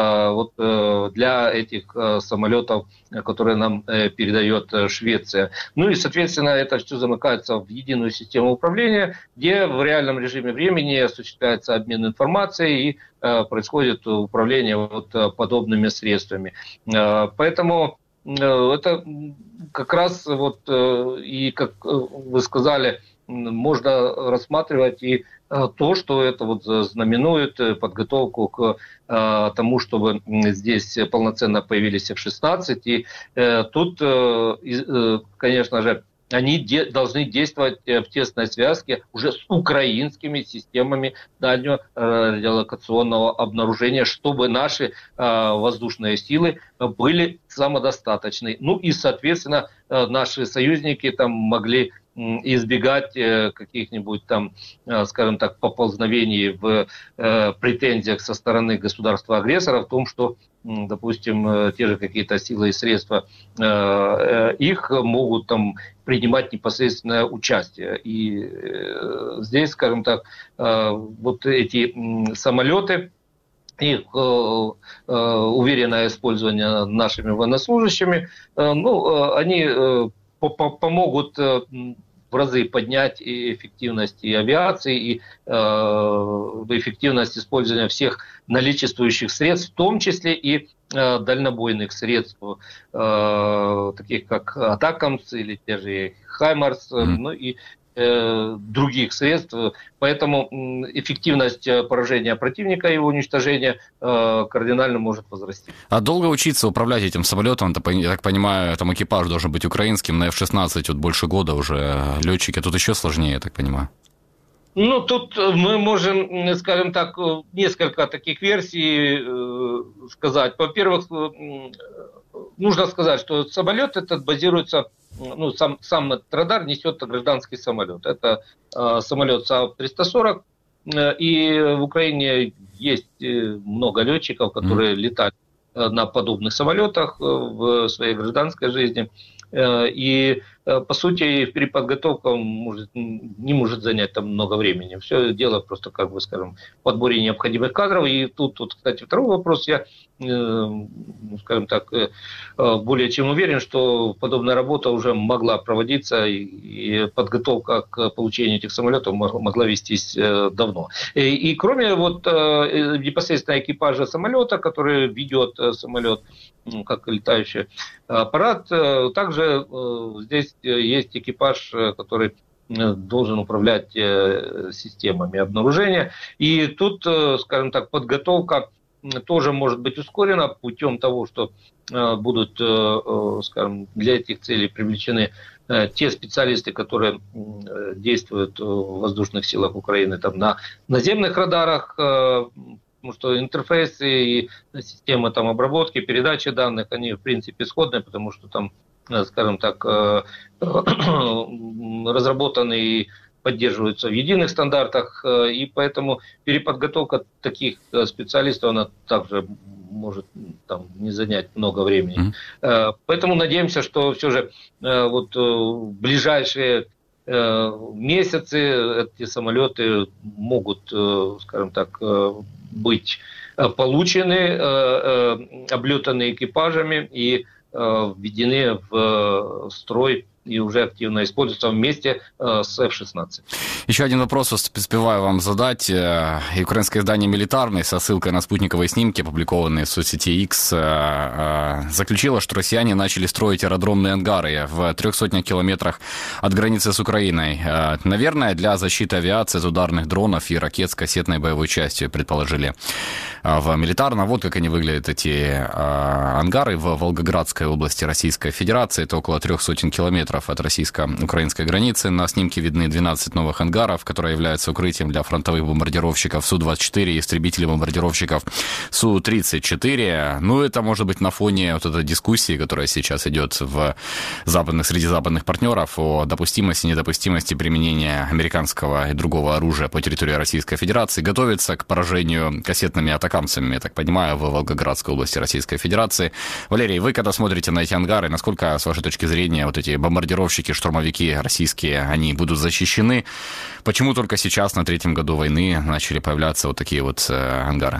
для этих самолетов, которые нам передает Швеция. Ну и, соответственно, это все замыкается в единую систему управления, где в реальном режиме времени осуществляется обмен информацией и происходит управление подобными средствами. Поэтому это как раз и, как вы сказали, можно рассматривать и то, что это знаменует подготовку к тому, чтобы здесь полноценно появились F-16. И тут, конечно же, они должны действовать в тесной связке уже с украинскими системами дальнего радиолокационного обнаружения, чтобы наши воздушные силы были самодостаточны. Ну и, соответственно, наши союзники там могли избегать каких-нибудь там, скажем так, поползновений в претензиях со стороны государства-агрессора в том, что, допустим, те же какие-то силы и средства их могут там принимать непосредственное участие. И здесь, скажем так, эти самолеты, их уверенное использование нашими военнослужащими, они помогут в разы поднять и эффективность и авиации, и эффективность использования всех наличествующих средств, в том числе и дальнобойных средств, таких как Атакамс или те же Хаймарс, ну и других средств. Поэтому эффективность поражения противника и его уничтожения кардинально может возрасти. А долго учиться управлять этим самолетом? Я так понимаю, там экипаж должен быть украинским. На F-16 больше года уже летчики. Тут еще сложнее, я так понимаю. Ну, тут мы можем, скажем так, несколько таких версий сказать. Во-первых, нужно сказать, что самолет этот базируется, сам этот радар несет гражданский самолет. Это самолет САУ-340, и в Украине есть много летчиков, которые летали на подобных самолетах в своей гражданской жизни. И, по сути, переподготовка не может занять там много времени. Все дело просто, в подборе необходимых кадров. И тут, кстати, второй вопрос. Я, скажем так, более чем уверен, что подобная работа уже могла проводиться, и подготовка к получению этих самолетов могла вестись давно. И кроме непосредственно экипажа самолета, который ведет самолет, как летающий аппарат, также здесь есть экипаж, который должен управлять системами обнаружения. И тут, скажем так, подготовка тоже может быть ускорена путем того, что будут, скажем, для этих целей привлечены те специалисты, которые действуют в воздушных силах Украины там, на наземных радарах, потому что интерфейсы и системы там, обработки, передачи данных, они в принципе сходны, потому что там, скажем так, разработаны и поддерживаются в единых стандартах, и поэтому переподготовка таких специалистов, она также может там, не занять много времени. Поэтому надеемся, что все же в ближайшие месяцы эти самолеты могут, скажем так, быть получены, облетаны экипажами и введены в строй и уже активно используются вместе с F-16. Еще один вопрос успеваю вам задать. И украинское издание «Милитарный» со ссылкой на спутниковые снимки, опубликованные в соцсети X, заключило, что россияне начали строить аэродромные ангары в 300 километрах от границы с Украиной. Наверное, для защиты авиации от ударных дронов и ракет с кассетной боевой частью, предположили в «Милитарном». Вот как они выглядят, эти ангары в Волгоградской области Российской Федерации. Это около 300 километров километров от российско-украинской границы. На снимке видны 12 новых ангаров, которые являются укрытием для фронтовых бомбардировщиков Су-24 и истребителей-бомбардировщиков Су-34. Ну, это может быть на фоне вот этой дискуссии, которая сейчас идет среди западных партнеров о допустимости, недопустимости применения американского и другого оружия по территории Российской Федерации. Готовится к поражению кассетными атакамцами, я так понимаю, в Волгоградской области Российской Федерации. Валерий, вы когда смотрите на эти ангары, насколько, с вашей точки зрения, вот эти бомбардировщики, штурмовики российские, они будут защищены? Почему только сейчас, на 3-м году войны, начали появляться вот такие вот ангары?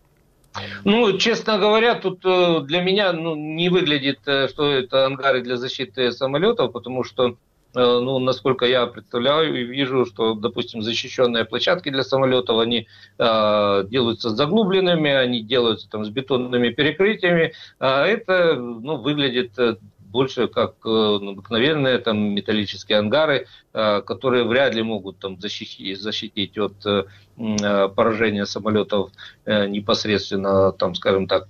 Ну, честно говоря, тут для меня не выглядит, что это ангары для защиты самолетов, потому что, насколько я представляю и вижу, что, допустим, защищенные площадки для самолетов, они делаются заглубленными, они делаются там с бетонными перекрытиями, а это, выглядит больше как обыкновенные там металлические ангары, которые вряд ли могут там защитить от поражения самолетов непосредственно, там, скажем так,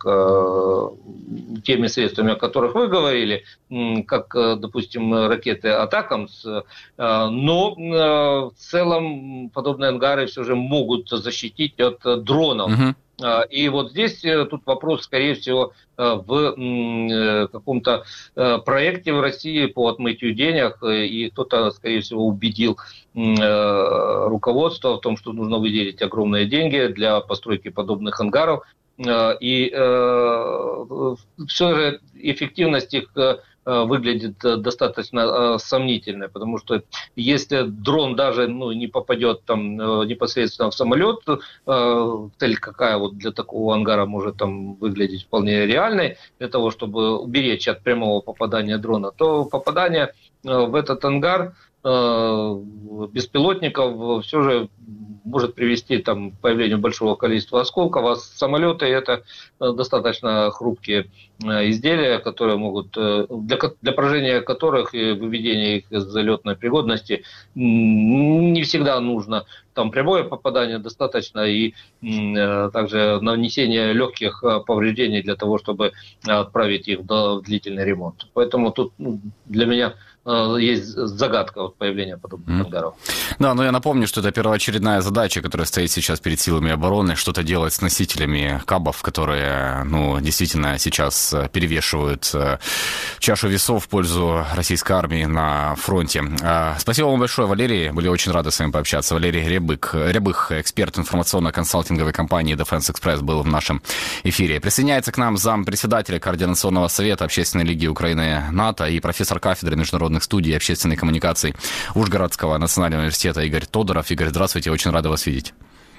теми средствами, о которых вы говорили, как, допустим, ракеты «Атакамс», но в целом подобные ангары все же могут защитить от дронов. И вот здесь тут вопрос, скорее всего, в каком-то проекте в России по отмытию денег, и кто-то, скорее всего, убедил руководство в том, что нужно выделить огромные деньги для постройки подобных ангаров, и все же эффективность их выглядит достаточно сомнительной, потому что если дрон даже не попадет там непосредственно в самолет, цель какая вот для такого ангара может там выглядеть вполне реальной, для того, чтобы уберечь от прямого попадания дрона, то попадание в этот ангар беспилотников все же может привести там, к появлению большого количества осколков, а самолеты это достаточно хрупкие изделия, которые могут, для поражения которых и выведения их из залетной пригодности не всегда нужно там прямое попадание, достаточно и также нанесение легких повреждений для того, чтобы отправить их в длительный ремонт. Поэтому тут для меня есть загадка появления подобных ангаров. Да, но я напомню, что это первоочередная задача, которая стоит сейчас перед силами обороны, что-то делать с носителями КАБов, которые, действительно сейчас перевешивают чашу весов в пользу российской армии на фронте. Спасибо вам большое, Валерий. Были очень рады с вами пообщаться. Валерий Рябых, эксперт информационно-консалтинговой компании Defense Express, был в нашем эфире. Присоединяется к нам зампредседателя Координационного совета Общественной лиги Украины НАТО и профессор кафедры международных студий и общественной коммуникации Ужгородского национального университета Игорь Тодоров. Игорь, здравствуйте, очень рада вас видеть.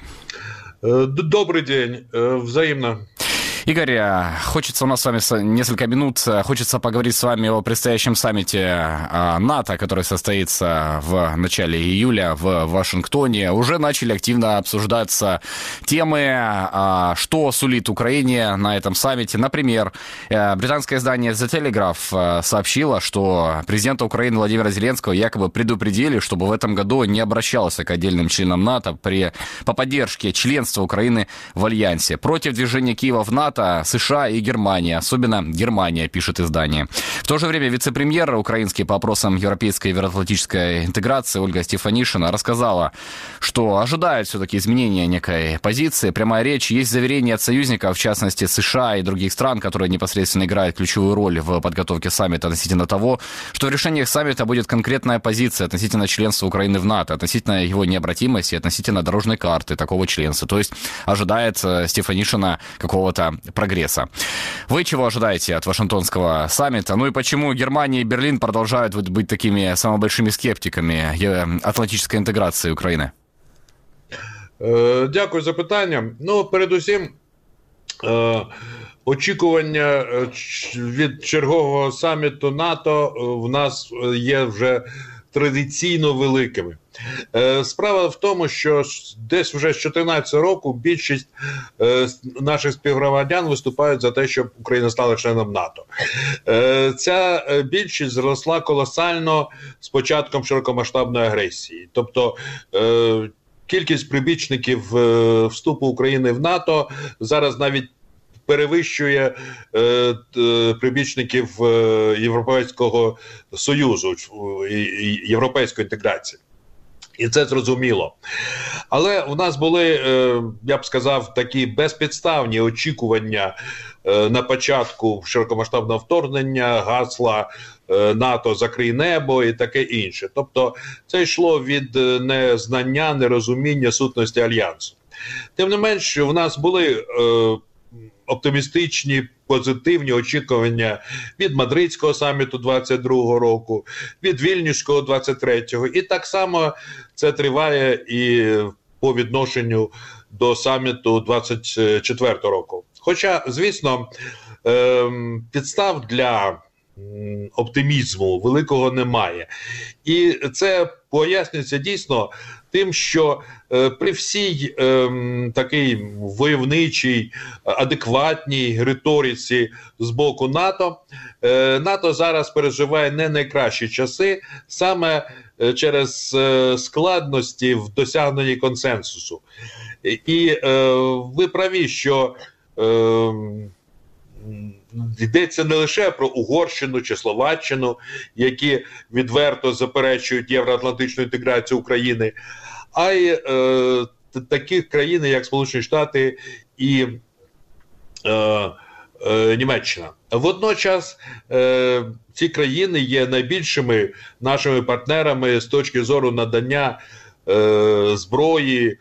Добрый день, взаимно. Игорь, хочется у нас с вами несколько минут, хочется поговорить с вами о предстоящем саммите НАТО, который состоится в начале июля в Вашингтоне. Уже начали активно обсуждаться темы, что сулит Украине на этом саммите. Например, британское издание The Telegraph сообщило, что президента Украины Владимира Зеленского якобы предупредили, чтобы в этом году не обращался к отдельным членам НАТО по поддержке членства Украины в Альянсе. Против движения Киева в НАТО США и Германия, особенно Германия, пишет издание. В то же время вице-премьер украинский по вопросам европейской и евроатлантической интеграции Ольга Стефанишина рассказала, что ожидает все-таки изменения некой позиции. Прямая речь, есть заверения от союзников, в частности США и других стран, которые непосредственно играют ключевую роль в подготовке саммита относительно того, что в решениях саммита будет конкретная позиция относительно членства Украины в НАТО, относительно его необратимости, относительно дорожной карты такого членства. То есть ожидает Стефанишина какого-то прогресса. Вы чего ожидаете от Вашингтонского саммита? Ну и почему Германия и Берлин продолжают быть такими самыми большими скептиками атлантической інтеграції України? Дякую за питання. Передусім, очікування від чергового саміту НАТО в нас є вже традиційно великими. Справа в тому, що десь вже з 2014 року більшість наших співгромадян виступають за те, щоб Україна стала членом НАТО. Ця більшість зросла колосально з початком широкомасштабної агресії. Тобто кількість прибічників вступу України в НАТО зараз навіть перевищує прибічників Європейського Союзу, європейської інтеграції. І це зрозуміло. Але у нас були, я б сказав, такі безпідставні очікування на початку широкомасштабного вторгнення, гасла НАТО «Закрий небо» і таке інше. Тобто це йшло від незнання, нерозуміння сутності Альянсу. Тим не менш, у нас були оптимістичні, позитивні очікування від Мадридського саміту 22-го року, від Вільнюського 23-го. І так само це триває і по відношенню до саміту 24-го року. Хоча, звісно, підстав для оптимізму великого немає. І це пояснюється дійсно тим, що при всій такій войовничій, адекватній риториці з боку НАТО, НАТО зараз переживає не найкращі часи саме через складності в досягненні консенсусу. І ви праві, що йдеться не лише про Угорщину чи Словаччину, які відверто заперечують євроатлантичну інтеграцію України, а й таких країн, як Сполучені Штати і Німеччина. Водночас ці країни є найбільшими нашими партнерами з точки зору надання зброї,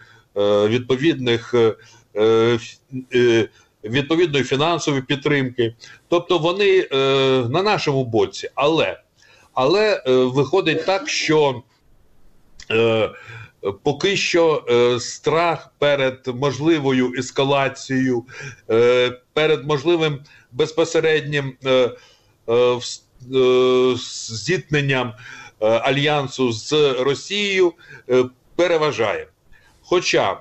відповідної фінансової підтримки. Тобто вони на нашому боці. Але виходить так, що поки що страх перед можливою ескалацією, перед можливим безпосереднім зіткненням Альянсу з Росією переважає. Хоча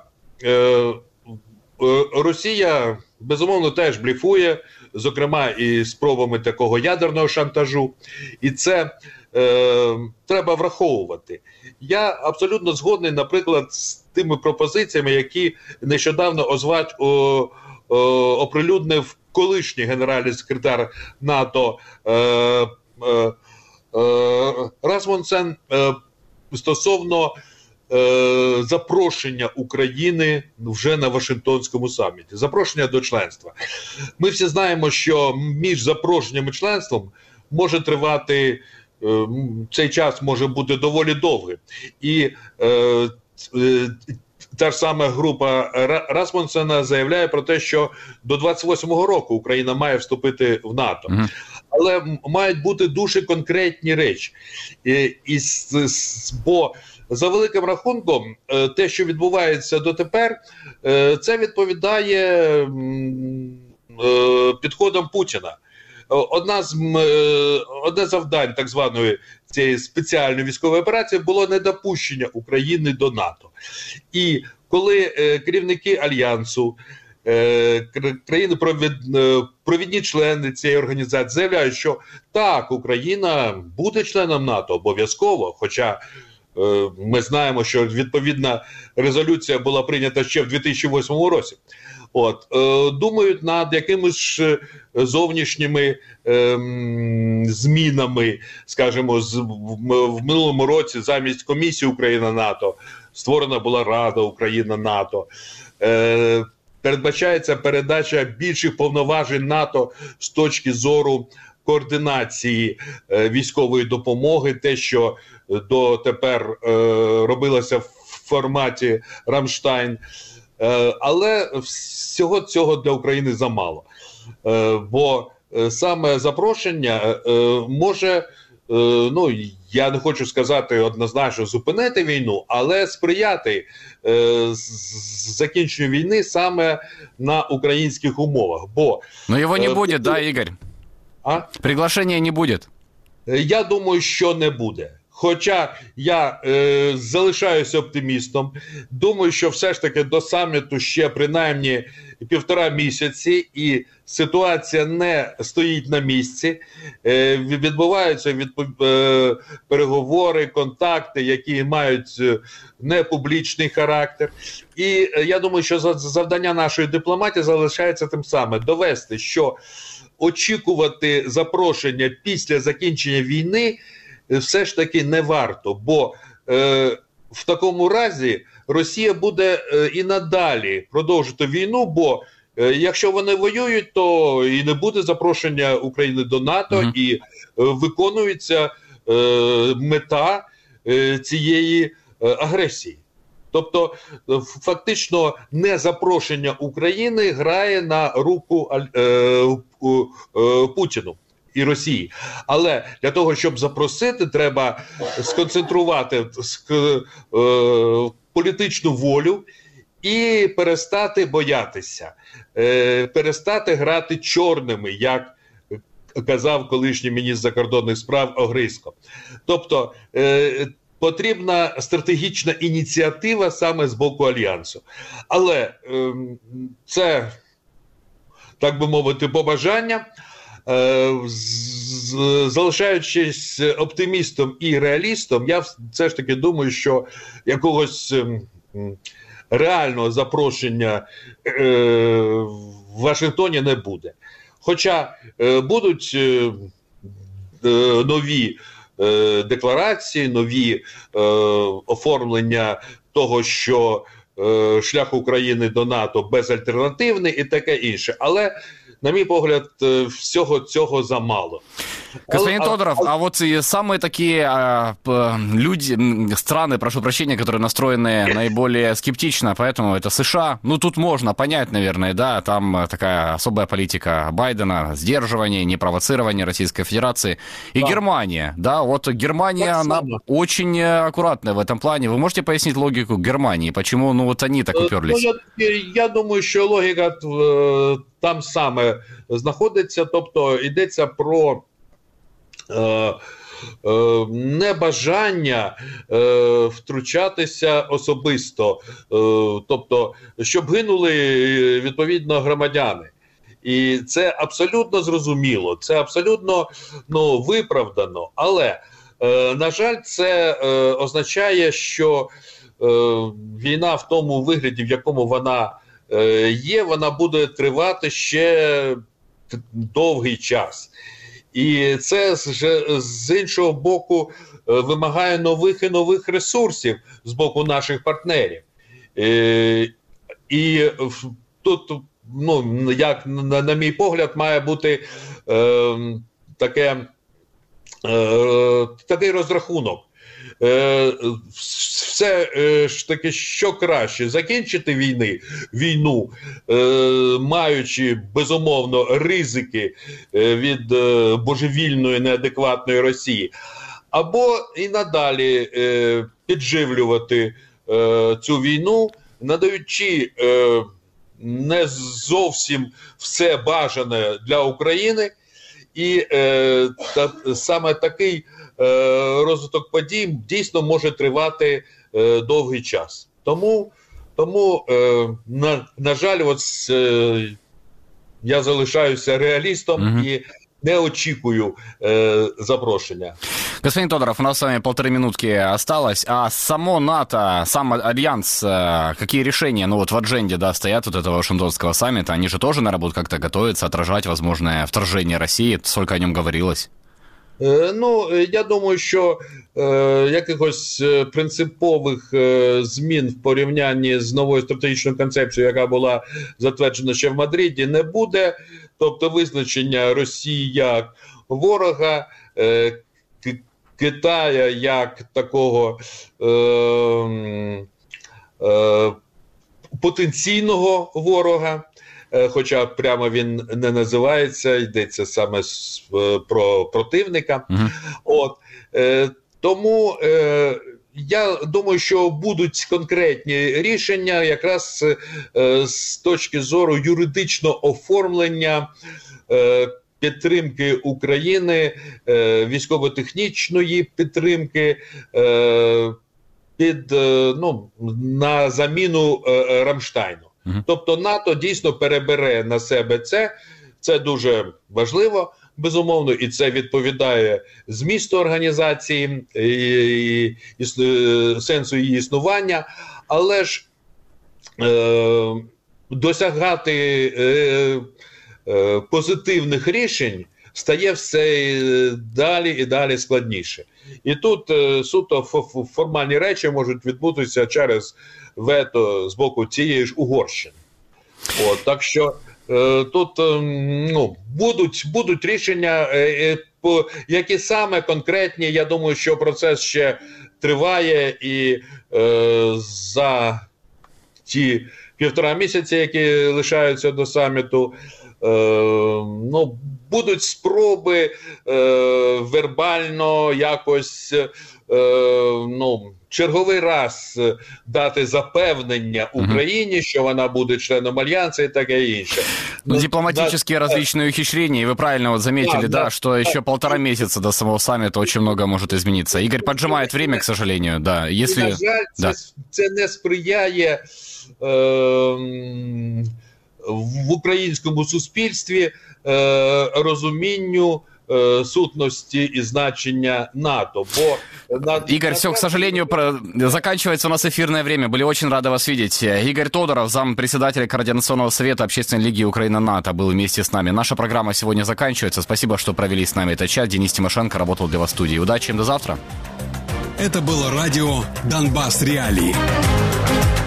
Росія, безумовно, теж блефує, зокрема і спробами такого ядерного шантажу, і це треба враховувати. Я абсолютно згодний, наприклад, з тими пропозиціями, які нещодавно оприлюднив колишній генеральний секретар НАТО Расмунсен стосовно запрошення України вже на Вашингтонському саміті, запрошення до членства. Ми всі знаємо, що між запрошенням і членством може тривати, цей час може бути доволі довгий. І та ж сама група Расмунсена заявляє про те, що до 28-го року Україна має вступити в НАТО. Але мають бути дуже конкретні речі. Бо за великим рахунком, те, що відбувається дотепер, це відповідає підходам Путіна. Одне завдань так званої цієї спеціальної військової операції було недопущення України до НАТО. І коли керівники Альянсу, країни провідні члени цієї організації заявляють, що так, Україна буде членом НАТО обов'язково, хоча ми знаємо, що відповідна резолюція була прийнята ще в 2008 році. Думають над якимись зовнішніми змінами, скажімо, в минулому році замість комісії Україна-НАТО створена була Рада Україна-НАТО. Передбачається передача більших повноважень НАТО з точки зору координації військової допомоги, те, що дотепер робилося в форматі Рамштайн. Але всього цього для України замало. Бо саме запрошення може, я не хочу сказати однозначно зупинити війну, але сприяти закінченню війни саме на українських умовах. Но его не будет, да, Игорь? А? Приглашения не будет. Я думаю, що не буде. Хоча я залишаюся оптимістом, думаю, що все ж таки до саміту ще принаймні 1,5 місяці, і ситуація не стоїть на місці. Відбуваються переговори, контакти, які мають непублічний характер. І я думаю, що завдання нашої дипломатії залишається тим самим – довести, що очікувати запрошення після закінчення війни все ж таки не варто, бо в такому разі Росія буде і надалі продовжувати війну, бо якщо вони воюють, то і не буде запрошення України до НАТО, і виконується мета цієї агресії. Тобто, фактично, незапрошення України грає на руку Путіну і Росії. Але для того, щоб запросити, треба сконцентрувати політичну волю і перестати боятися, перестати грати чорними, як казав колишній міністр закордонних справ Огризко. Тобто, потрібна стратегічна ініціатива саме з боку Альянсу. Але це, так би мовити, побажання. Залишаючись оптимістом і реалістом, я все ж таки думаю, що якогось реального запрошення в Вашингтоні не буде. Хоча будуть нові декларації, нові оформлення того, що шлях України до НАТО безальтернативний і таке інше. Але, на мій погляд, всього цього замало. Господин Тодоров, а вот и самые такие люди, страны, прошу прощения, которые настроены наиболее скептично, поэтому это США. Ну, тут можно понять, наверное, да, там такая особая политика Байдена, сдерживание, непровоцирование Российской Федерации. И да. Германия, да, вот Германия, она очень аккуратная в этом плане. Вы можете пояснить логику Германии, почему, ну, вот они так уперлись? Я думаю, що логіка там саме знаходиться, тобто йдеться про небажання втручатися особисто, тобто, щоб гинули відповідно громадяни. І це абсолютно зрозуміло, це абсолютно виправдано, але, на жаль, це означає, що війна в тому вигляді, в якому вона є, вона буде тривати ще довгий час. І це з іншого боку вимагає нових і нових ресурсів з боку наших партнерів. І тут, як на мій погляд, має бути такий розрахунок. Все ж таки, що краще, закінчити війну, маючи, безумовно, ризики від божевільної, неадекватної Росії, або і надалі підживлювати цю війну, надаючи не зовсім все бажане для України, і саме такий розвиток подій дійсно може тривати довгий час. Тому на жаль, я залишаюся реалістом і не очікую запрошення. Господин Тодоров, у нас с вами 1,5 минутки осталось. А само НАТО, сам Альянс, какие решения, в адженде, да, стоят вот этого Вашингтонского саммита? Они же тоже, наверное, будут как-то готовиться, отражать возможное вторжение России? Сколько о нем говорилось? Я думаю, що якихось принципових змін в порівнянні з новою стратегічною концепцією, яка була затверджена ще в Мадриді, не буде. Тобто визначення Росії як ворога, Китая як такого потенційного ворога, хоча прямо він не називається, йдеться саме про противника. Тому я думаю, що будуть конкретні рішення якраз з точки зору юридичного оформлення підтримки України, військово-технічної підтримки на заміну Рамштайну. Тобто НАТО дійсно перебере на себе це. Це дуже важливо, безумовно, і це відповідає змісту організації і сенсу її існування. Але ж досягати позитивних рішень стає все далі і далі складніше. І тут суто формальні речі можуть відбутися через вето з боку цієї ж Угорщини. Так що тут будуть рішення, які саме конкретні. Я думаю, що процес ще триває, і за ті 1,5 місяці, які лишаються до саміту, будуть спроби вербально якось черговий раз дати запевнення Україні, що вона буде членом Альянсу и таке інше. Дипломатические различные ухищрения, и вы правильно заметили, что еще 1,5 месяца до самого саммита очень много может измениться. Игорь поджимает время, к сожалению, да. Если... І, на жаль, це не сприяє в українському суспільстві розумінню сутности и значения НАТО. Игорь, все, к сожалению, заканчивается у нас эфирное время. Были очень рады вас видеть. Игорь Тодоров, зампредседателя Координационного совета Общественной лиги Украина-НАТО, был вместе с нами. Наша программа сегодня заканчивается. Спасибо, что провели с нами этот час. Денис Тимошенко работал для вас в студии. Удачи им, до завтра. Это было радио «Донбасс Реалии».